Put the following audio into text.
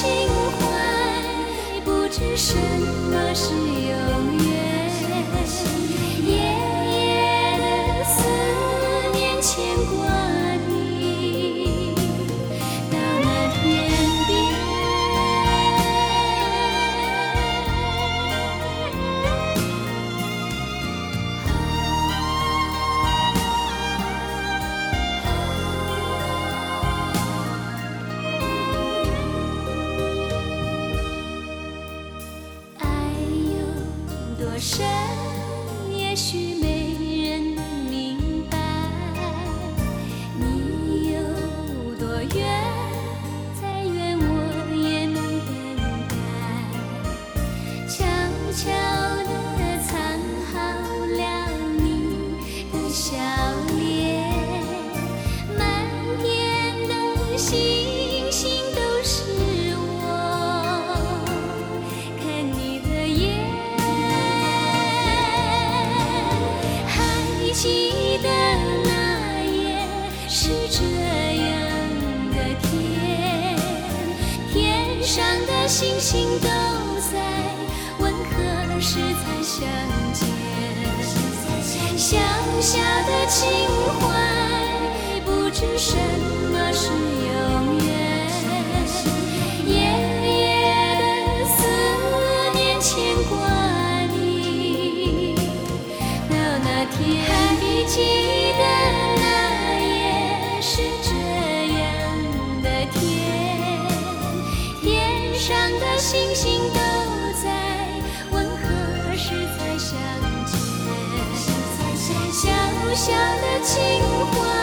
情怀，不知什么是永远。夜夜的思念牵挂你，到那天边。爱有多深，也许没人明白。你有多远，再远我也能等待。悄悄地藏好了你的笑脸，满天的星星都是我看你的眼。还记得那夜是这样的天，天上的星星都在问何时才相见。小小的情怀，不知什么是永远。夜夜的思念牵挂你，到那天。还记得那夜是这样的天，天上的星星都在问何时才相见。小小的情怀。